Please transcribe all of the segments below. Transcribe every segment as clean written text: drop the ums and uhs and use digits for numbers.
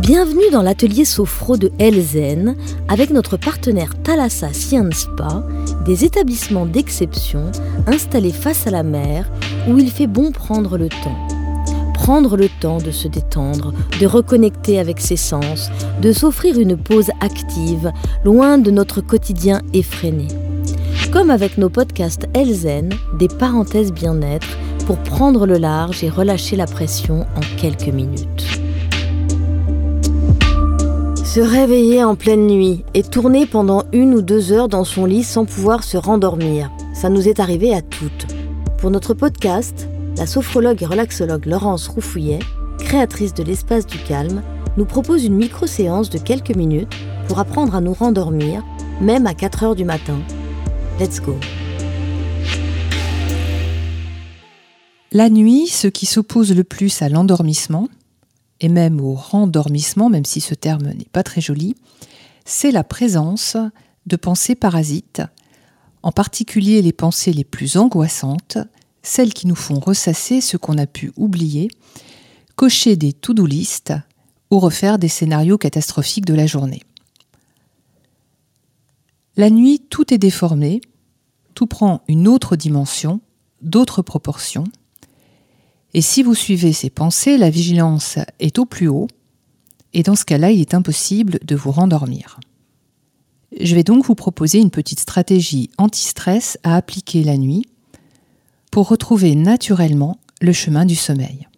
Bienvenue dans l'atelier Sophro de Elzen avec notre partenaire Thalassa Science Spa, des établissements d'exception installés face à la mer où il fait bon prendre le temps. Prendre le temps de se détendre, de reconnecter avec ses sens, de s'offrir une pause active, loin de notre quotidien effréné. Comme avec nos podcasts Elzen, des parenthèses bien-être pour prendre le large et relâcher la pression en quelques minutes. Se réveiller en pleine nuit et tourner pendant 1 ou 2 heures dans son lit sans pouvoir se rendormir, ça nous est arrivé à toutes. Pour notre podcast, la sophrologue et relaxologue Laurence Roufouillet, créatrice de l'Espace du Calme, nous propose une micro-séance de quelques minutes pour apprendre à nous rendormir, même à 4 heures du matin. Let's go! La nuit, ce qui s'oppose le plus à l'endormissement, et même au rendormissement, même si ce terme n'est pas très joli, c'est la présence de pensées parasites, en particulier les pensées les plus angoissantes, celles qui nous font ressasser ce qu'on a pu oublier, cocher des to-do list ou refaire des scénarios catastrophiques de la journée. La nuit, tout est déformé, tout prend une autre dimension, d'autres proportions. Et si vous suivez ces pensées, la vigilance est au plus haut, et dans ce cas-là, il est impossible de vous rendormir. Je vais donc vous proposer une petite stratégie anti-stress à appliquer la nuit pour retrouver naturellement le chemin du sommeil.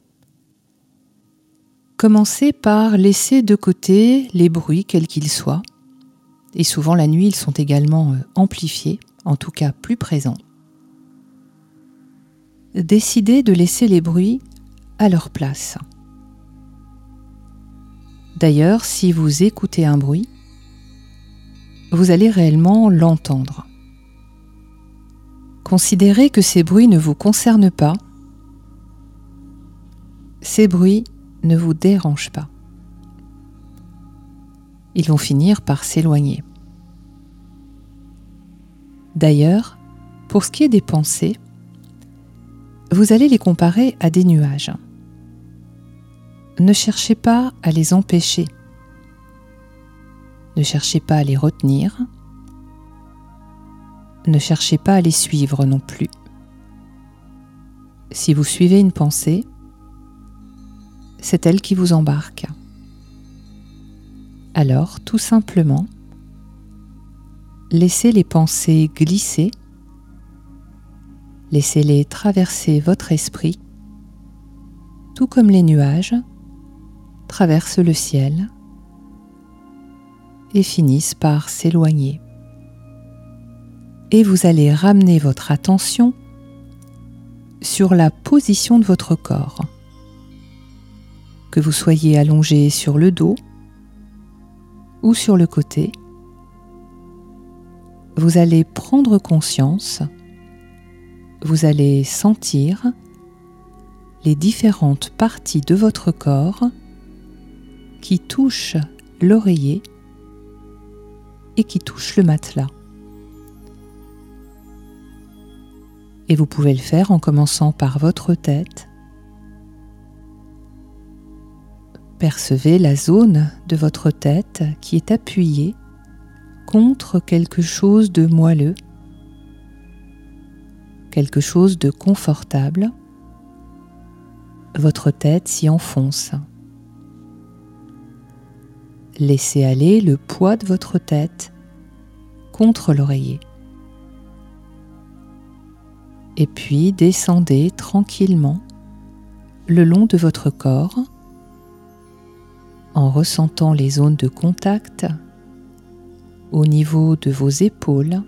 Commencez par laisser de côté les bruits quels qu'ils soient, et souvent la nuit, ils sont également amplifiés, en tout cas plus présents. Décidez de laisser les bruits à leur place. D'ailleurs, si vous écoutez un bruit, vous allez réellement l'entendre. Considérez que ces bruits ne vous concernent pas. Ces bruits ne vous dérangent pas. Ils vont finir par s'éloigner. D'ailleurs, pour ce qui est des pensées, vous allez les comparer à des nuages. Ne cherchez pas à les empêcher. Ne cherchez pas à les retenir. Ne cherchez pas à les suivre non plus. Si vous suivez une pensée, c'est elle qui vous embarque. Alors, tout simplement, laissez les pensées glisser. Laissez-les traverser votre esprit, tout comme les nuages traversent le ciel et finissent par s'éloigner. Et vous allez ramener votre attention sur la position de votre corps. Que vous soyez allongé sur le dos ou sur le côté, vous allez prendre conscience. Vous allez sentir les différentes parties de votre corps qui touchent l'oreiller et qui touchent le matelas. Et vous pouvez le faire en commençant par votre tête. Percevez la zone de votre tête qui est appuyée contre quelque chose de moelleux, quelque chose de confortable. Votre tête s'y enfonce. Laissez aller le poids de votre tête contre l'oreiller. Et puis descendez tranquillement le long de votre corps en ressentant les zones de contact au niveau de vos épaules,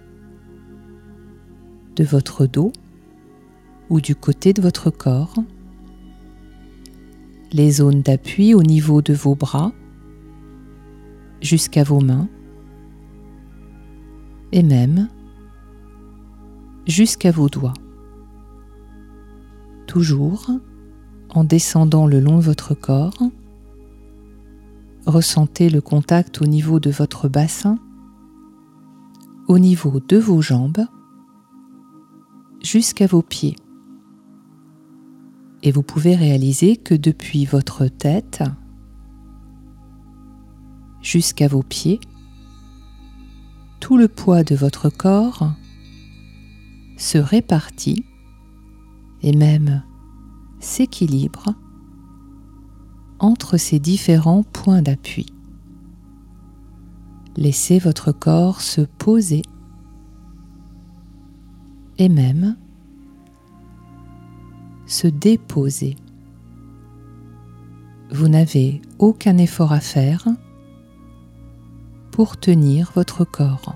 de votre dos ou du côté de votre corps, les zones d'appui au niveau de vos bras jusqu'à vos mains et même jusqu'à vos doigts. Toujours en descendant le long de votre corps, ressentez le contact au niveau de votre bassin, au niveau de vos jambes, jusqu'à vos pieds. Et vous pouvez réaliser que depuis votre tête, jusqu'à vos pieds, tout le poids de votre corps se répartit et même s'équilibre entre ces différents points d'appui. Laissez votre corps se poser et même se déposer. Vous n'avez aucun effort à faire pour tenir votre corps.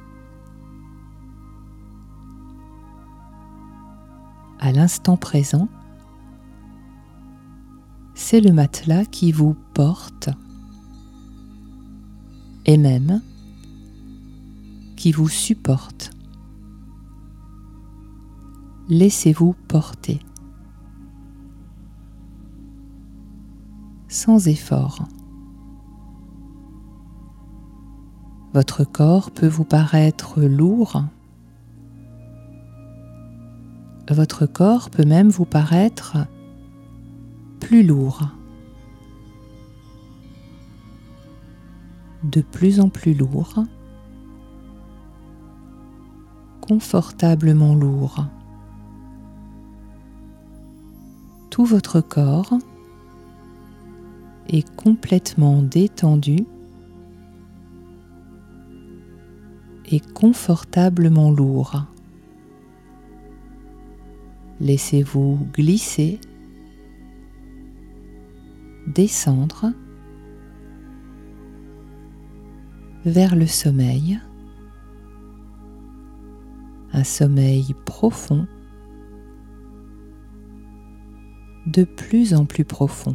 À l'instant présent, c'est le matelas qui vous porte et même qui vous supporte. Laissez-vous porter sans effort. Votre corps peut vous paraître lourd. Votre corps peut même vous paraître plus lourd. De plus en plus lourd. Confortablement lourd. Tout votre corps est complètement détendu et confortablement lourd. Laissez-vous glisser, descendre vers le sommeil, un sommeil profond, de plus en plus profond.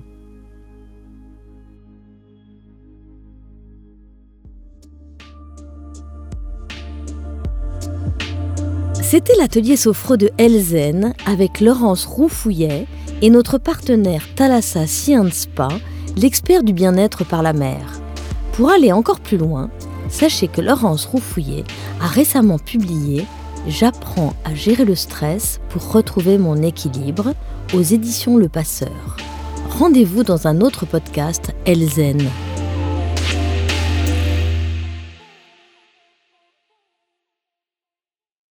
C'était l'atelier sophro de Elzen avec Laurence Roufouillet et notre partenaire Thalassa Sea & Spa, l'expert du bien-être par la mer. Pour aller encore plus loin, sachez que Laurence Roufouillet a récemment publié « J'apprends à gérer le stress pour retrouver mon équilibre » aux éditions Le Passeur. Rendez-vous dans un autre podcast Elzen.